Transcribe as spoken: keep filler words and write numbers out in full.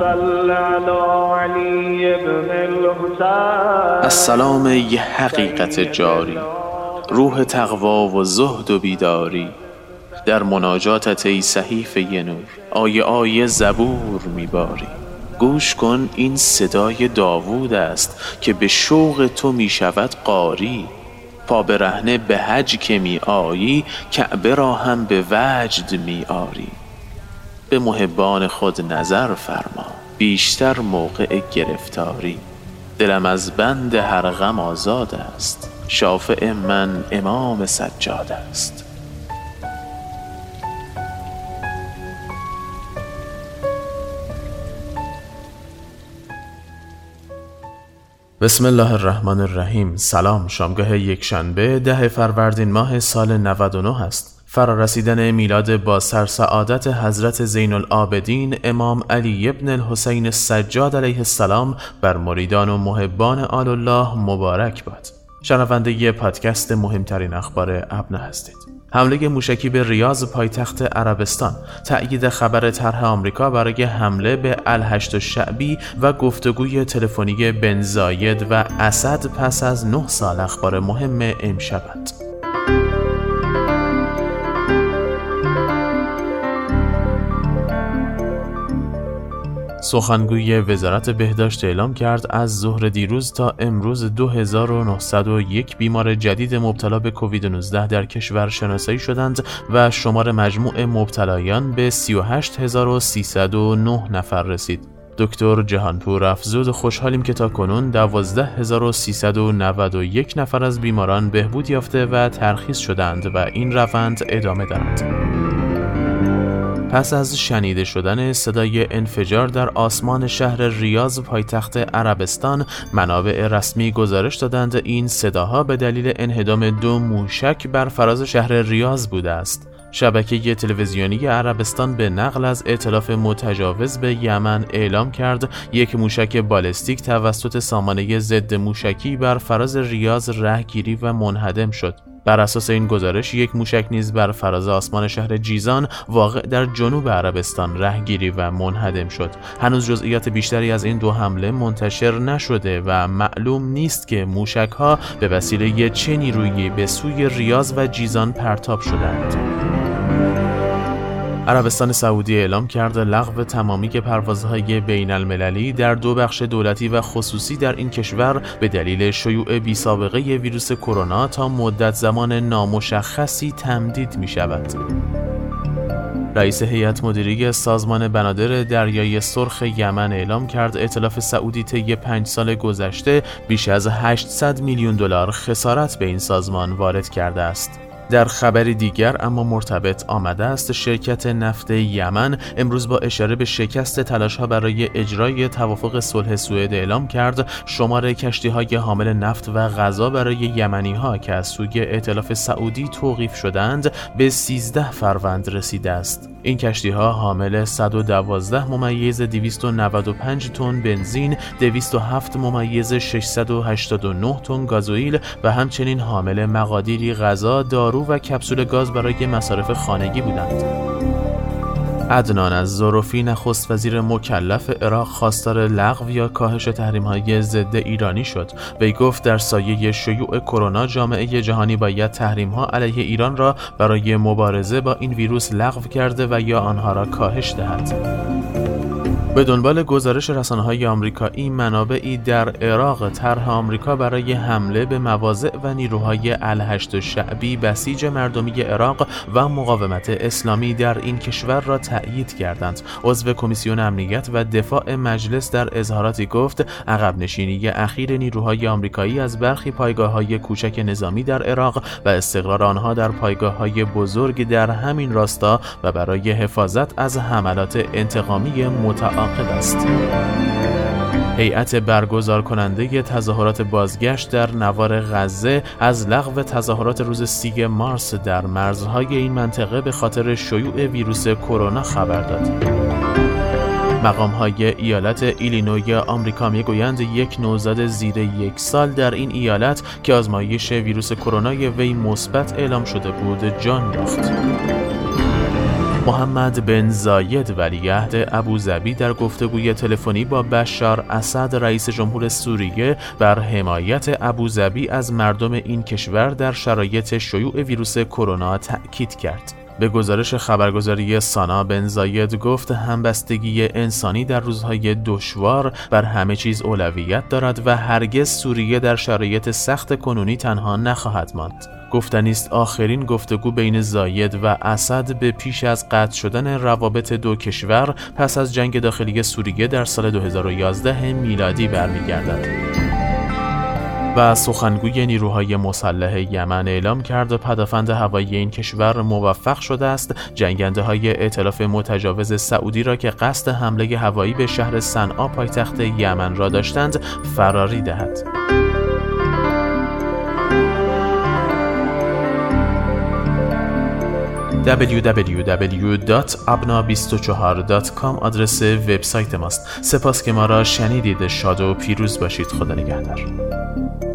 السلام ای حقیقت جاری، روح تقوا و زهد و بیداری. در مناجاتت ای صحیفه نور، آیه آیه زبور میباری. گوش کن این صدای داوود است که به شوق تو می شود قاری. پا برهنه به حج که می آیی، کعبه را هم به وجد می آری. به محبان خود نظر فرما، بیشتر موقع گرفتاری. دلم از بند هر غم آزاد است، شافع من امام سجاد است. بسم الله الرحمن الرحیم. سلام. شامگاه یک شنبه ده فروردین ماه سال نود و نه است. فرارسیدن میلاد با سرسعادت حضرت زین العابدین امام علی ابن الحسین السجاد علیه السلام بر مریدان و محبان آل الله مبارک باد. شنونده پادکست مهمترین اخبار ابنا هستید. حمله موشکی به ریاض پایتخت عربستان، تأیید خبر طرح آمریکا برای حمله به الهشت الشعبی و گفتگوی تلفنی بن زاید و اسد پس از نه سال اخبار مهم امشبند. سخنگوی وزارت بهداشت اعلام کرد از ظهر دیروز تا امروز دو هزار و نهصد و یک بیمار جدید مبتلا به کووید نوزده در کشور شناسایی شدند و شمار مجموع مبتلایان به سی و هشت هزار و سیصد و نه نفر رسید. دکتر جهانپور افزود خوشحالیم که تاکنون دوازده هزار و سیصد و نود و یک نفر از بیماران بهبود یافته و ترخیص شدند و این روند ادامه دارد. پس از شنیده شدن صدای انفجار در آسمان شهر ریاض پایتخت عربستان، منابع رسمی گزارش دادند این صداها به دلیل انهدام دو موشک بر فراز شهر ریاض بوده است. شبکه تلویزیونی عربستان به نقل از ائتلاف متجاوز به یمن اعلام کرد یک موشک بالستیک توسط سامانه ضد موشکی بر فراز ریاض رهگیری و منهدم شد. بر اساس این گزارش یک موشک نیز بر فراز آسمان شهر جیزان واقع در جنوب عربستان رهگیری و منهدم شد. هنوز جزئیات بیشتری از این دو حمله منتشر نشده و معلوم نیست که موشک‌ها به وسیله چه نیرویی به سوی ریاض و جیزان پرتاب شدند. عربستان سعودی اعلام کرد لغو تمامی پروازهای بین المللی در دو بخش دولتی و خصوصی در این کشور به دلیل شیوع بی سابقه ویروس کرونا تا مدت زمان نامشخصی تمدید می شود. رئیس هیئت مدیره سازمان بنادر دریای سرخ یمن اعلام کرد ائتلاف سعودی طی پنج سال گذشته بیش از هشتصد میلیون دلار خسارت به این سازمان وارد کرده است. در خبری دیگر اما مرتبط آمده است، شرکت نفت یمن امروز با اشاره به شکست تلاش‌ها برای اجرای توافق صلح سوئد اعلام کرد شمار کشتی‌های حامل نفت و غذا برای یمنی‌ها که از سوی ائتلاف سعودی توقیف شدند به سیزده فروند رسیده است. این کشتی‌ها حامل صد و دوازده ممیز دویست و نود و پنج تن بنزین، دویست و هفت ممیز ششصد و هشتاد و نه تن گازوئیل و همچنین حامل مقادیری غذا، دارو و کپسول گاز برای مصارف خانگی بودند. عدنان الظرفی نخست وزیر مکلف عراق خواستار لغو یا کاهش تحریم‌های ضد ایرانی شد. وی گفت در سایه شیوع کرونا جامعه جهانی باید تحریم‌ها علیه ایران را برای مبارزه با این ویروس لغو کرده و یا آنها را کاهش دهد. به دنبال گزارش رسانه‌های آمریکایی، منابعی در عراق طرح آمریکا برای حمله به مواضع و نیروهای الهشت الشعبی بسیج مردمی عراق و مقاومت اسلامی در این کشور را تأیید کردند. عضو کمیسیون امنیت و دفاع مجلس در اظهاراتی گفت عقب نشینی اخیر نیروهای آمریکایی از برخی پایگاه‌های کوچک نظامی در عراق و استقرار آنها در پایگاه‌های بزرگ در همین راستا و برای حفاظت از حملات انتقامی متعاقب است. هیئت برگزار کننده تظاهرات بازگشت در نوار غزه از لغو تظاهرات روز سی مارس در مرزهای این منطقه به خاطر شیوع ویروس کرونا خبر داد. مقام‌های ایالت ایلینوی آمریکا میگویند یک نوزاد زیر یک سال در این ایالت که آزمایش ویروس کرونا وی مثبت اعلام شده بود جان باخت. محمد بن زاید ولیعهد ابوظبی در گفتگوی تلفنی با بشار اسد رئیس جمهور سوریه بر حمایت ابوظبی از مردم این کشور در شرایط شیوع ویروس کرونا تأکید کرد. به گزارش خبرگزاری سانا، بن زاید گفت همبستگی انسانی در روزهای دشوار بر همه چیز اولویت دارد و هرگز سوریه در شرایط سخت کنونی تنها نخواهد ماند. گفتنی است آخرین گفتگو بین زاید و اسد به پیش از قطع شدن روابط دو کشور پس از جنگ داخلی سوریه در سال دو هزار و یازده میلادی برمیگردد. و سخنگوی نیروهای مسلح یمن اعلام کرد پدافند هوایی این کشور موفق شده است جنگنده های ائتلاف متجاوز سعودی را که قصد حمله هوایی به شهر صنعا پایتخت یمن را داشتند فراری دهد. دبلیو دبلیو دبلیو دات ابنا بیست و چهار دات کام آدرس وبسایت ماست. سپاس که ما را شنیدید. شاد و پیروز باشید. خدا نگهدار.